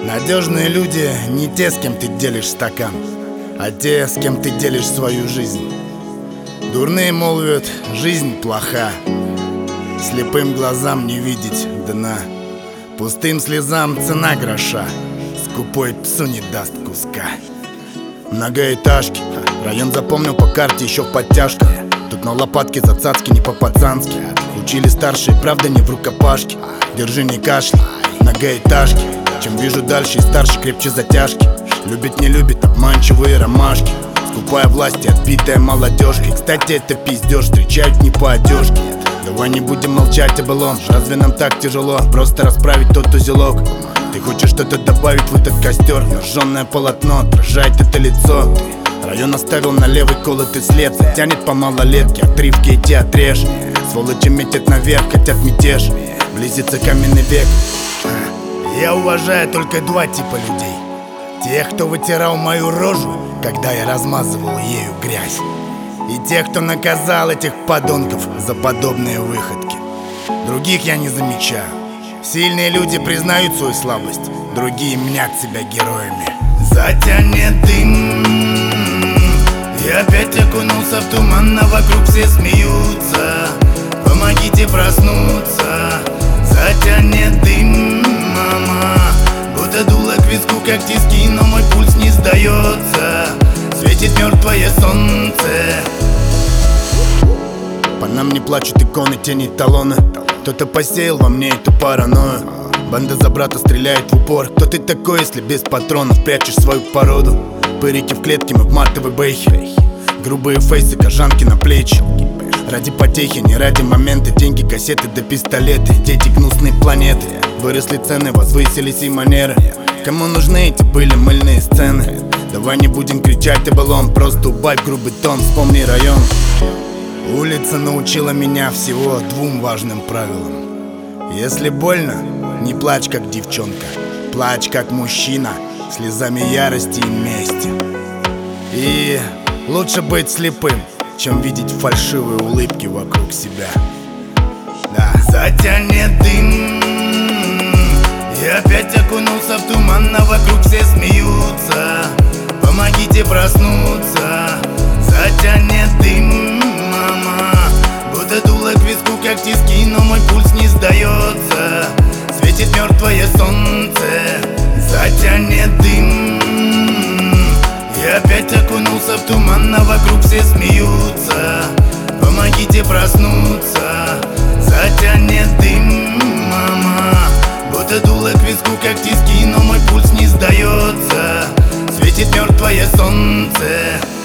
Надежные люди не те, с кем ты делишь стакан, а те, с кем ты делишь свою жизнь. Дурные молвят, жизнь плоха, слепым глазам не видеть дна, пустым слезам цена гроша, скупой псу не даст куска. Многоэтажки, район запомнил по карте еще в подтяжках. Тут на лопатке за цацки, не по-пацански. Учили старшие, правда не в рукопашке. Держи, не кашляй, многоэтажки. Чем вижу дальше и старше, крепче затяжки. Любит, не любит, обманчивые ромашки. Скупая власть и отбитая молодежка. И, кстати, это пиздеж, встречают не по одежке. Давай не будем молчать о былом. Разве нам так тяжело просто расправить тот узелок? Ты хочешь что-то добавить в этот костер? Жжёное полотно отражает это лицо. Район оставил на левый колотый след. Тянет по малолетке, отрывки эти отрежь. Сволочи метят наверх, хотят мятеж. Близится каменный век. Я уважаю только два типа людей: тех, кто вытирал мою рожу, когда я размазывал ею грязь, и тех, кто наказал этих подонков за подобные выходки. Других я не замечаю. Сильные люди признают свою слабость, другие мнят себя героями. Затянет дым, я опять окунулся в туман, а вокруг все смеются. Помогите проснуться. Затянет дым, мама, будто дуло к виску, как тиски, но мой пульс не сдается. Светит мертвое солнце. По нам не плачут иконы, тени, талоны. Кто-то посеял во мне эту паранойю. Банда за брата стреляет в упор. Кто ты такой, если без патронов прячешь свою породу? Пырики в клетке, мы в матовой бэхе. Грубые фейсы, кожанки на плечи. Ради потехи, не ради момента. Деньги, кассеты да пистолеты. Дети гнусной планеты. Выросли цены, возвысились и манеры. Кому нужны эти были мыльные сцены? Давай не будем кричать о былом, просто убавь грубый тон, вспомни район. Улица научила меня всего двум важным правилам: если больно, не плачь как девчонка, плачь как мужчина, слезами ярости и мести. И лучше быть слепым, чем видеть фальшивые улыбки вокруг себя. Да. Затянет дым, я опять окунулся в туман, а вокруг все смеются. Помогите проснуться. Затянет дым, мама, будто дуло к виску, как тиски, но мой пульс не сдается. Светит мертвое солнце. Затянет дым, я опять окунулся в туман, а вокруг все смеются. Помогите проснуться. Затянет дым, мама, будто дуло к виску, как тиски, но мой пульс не сдается. Светит мертвое солнце.